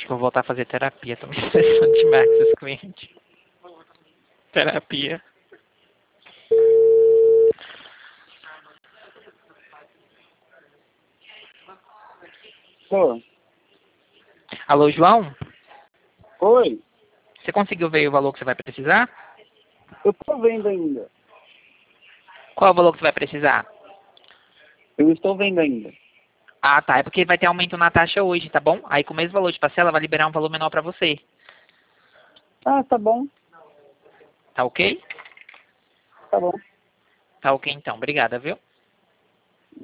Acho que eu vou voltar a fazer terapia. Tô me estressando demais com esses clientes. Terapia. Pô, Alô, João? oi, Você conseguiu ver o valor que você vai precisar? eu tô vendo ainda. Qual é o valor que você vai precisar? Eu estou vendo ainda. Ah, tá. É porque vai ter aumento na taxa hoje, tá bom? Aí com o mesmo valor de parcela vai liberar um valor menor pra você. Ah, tá bom, Tá ok? tá bom. Tá ok então. Obrigada, viu?